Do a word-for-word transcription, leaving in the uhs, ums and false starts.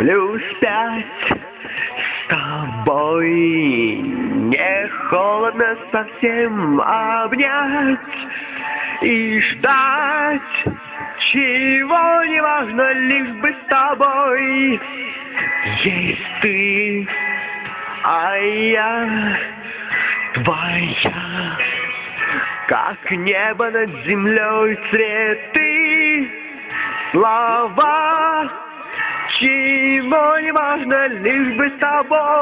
плюс пять с тобой. Не холодно совсем обнять и ждать, чего не важно, лишь бы с тобой. Есть ты, а я твоя, как небо над землей цветы, слова, чего не важно, лишь бы с тобой.